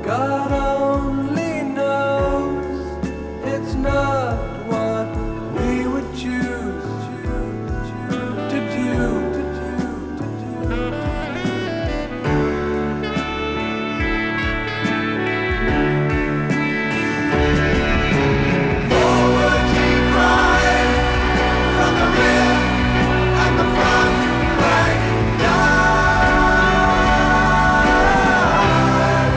God only knows it's not what we would choose to do. Forward we cry from the rear and the front rank die.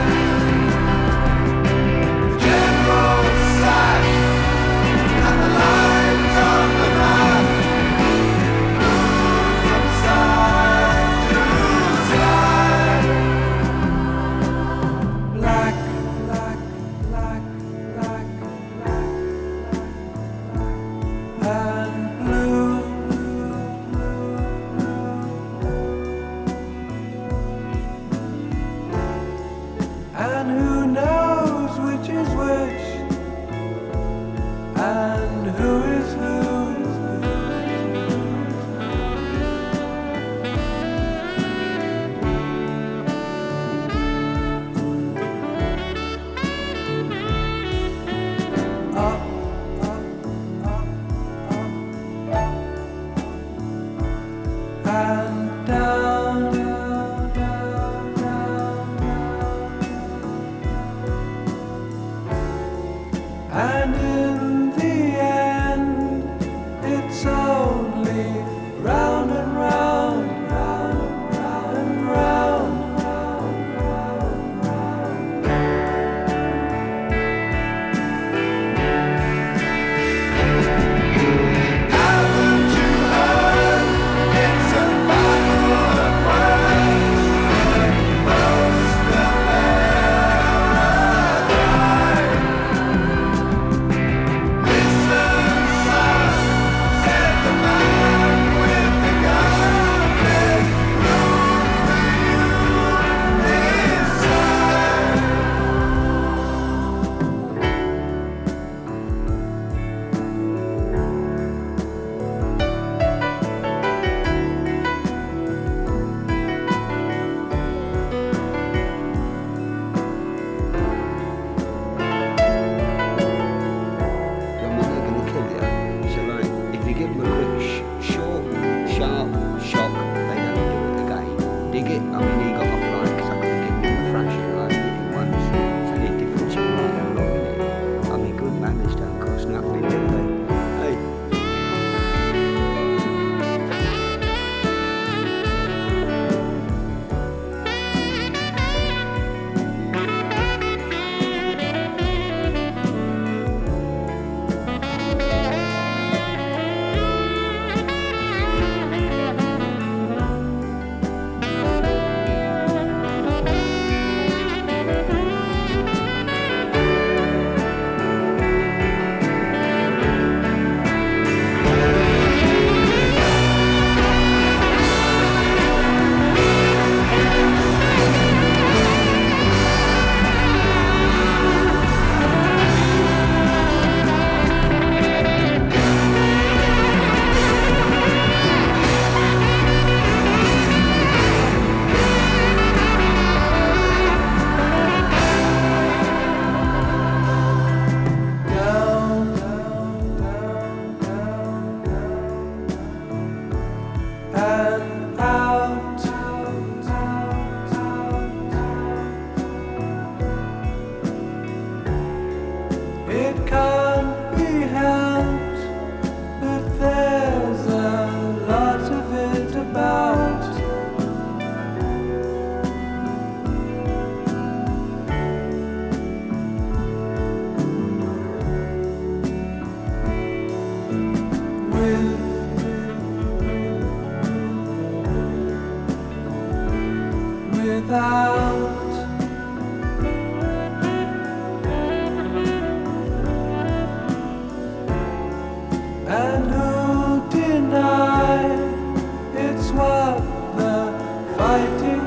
The general sack and the lines on the map move from side to side. Black, black, black, black, black, and blue. And who knows which is which, and who is who. Up, up, up, up, and down, down, down, down, down. And in the end, it's only round and round, round and round and round, round, round, haven't you heard? It's a battle of words. Most will never die. Listen, son, said the man with the gun. There's room for you inside. Your mother gonna kill you. So like, if you give them a quick, short, sharp shock, they don't do it again. Dig it. I mean, he got off like, cause I could have given him a thrashing like he did once. It's only a difference of like how long it is. I mean, good manners don't cost nothing, do they? Hey. Down, down, down, down, down, and out, out, out, out. It can't be helped, but there's a lot of it about. Without, and who'll deny it's what the fighting